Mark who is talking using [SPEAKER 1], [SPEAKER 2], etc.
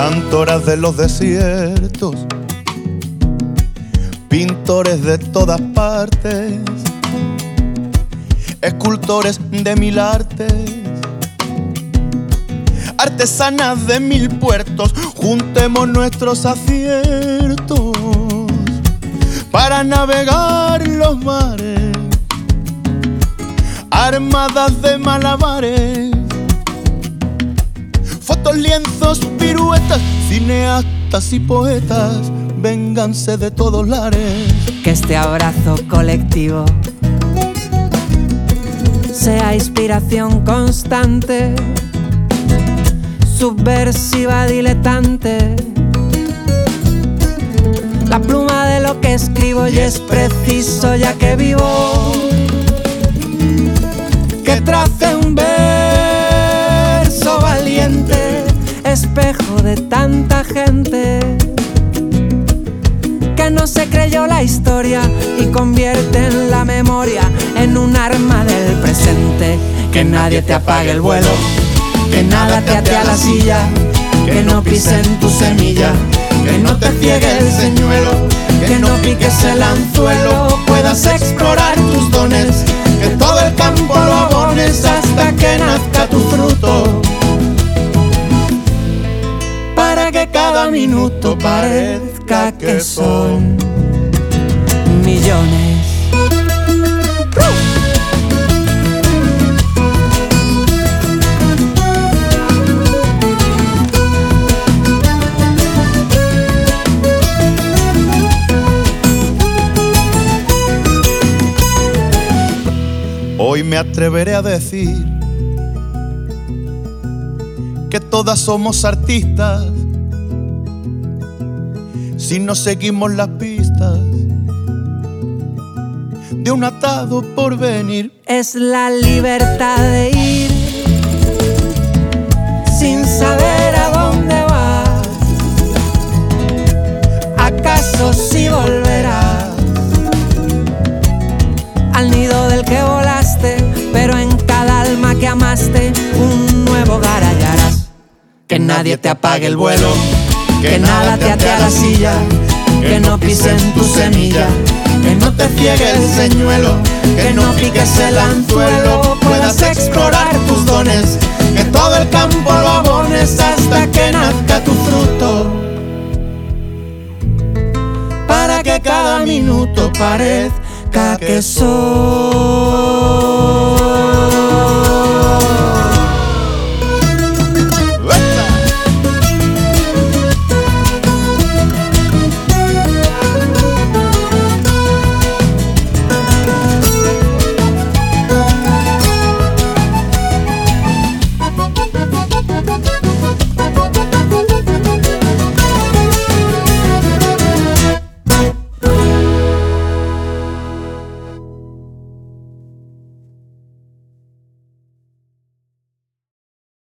[SPEAKER 1] cantoras de los desiertos, pintores de todas partes, escultores de mil artes, artesanas de mil puertos. Juntemos nuestros aciertos para navegar los mares, armadas de malabares, fotos, lienzos, piruetas, cineastas y poetas, vénganse de todos lares.
[SPEAKER 2] Que este abrazo colectivo sea inspiración constante, subversiva, diletante. La pluma de lo que escribo y es preciso, ya que vivo, que trace un verso valiente, espejo de tanta gente que no se creyó la historia y convierte en la memoria en un arma del presente. Que nadie te apague el vuelo, que nada te ate a la silla, que no pisen tu semilla, que no te ciegue el señuelo, que no piques el anzuelo, puedas explorar tus dones, que todo el campo lo abones hasta que nazca tu fruto, para que cada minuto parezca que son millones.
[SPEAKER 1] Hoy me atreveré a decir que todas somos artistas si no seguimos las pistas de un atado por venir.
[SPEAKER 2] Es la libertad de ir sin saber a dónde vas. ¿Acaso si volverás al nido del que volaste? Pero en cada alma que amaste un nuevo hogar hallarás. Que nadie te apague el vuelo, que nada te ate a la silla, que no pisen tu semilla, que no te ciegue el señuelo, que no piques el anzuelo, puedas explorar tus dones, que todo el campo lo abones hasta que nazca tu fruto, para que cada minuto parezca que soy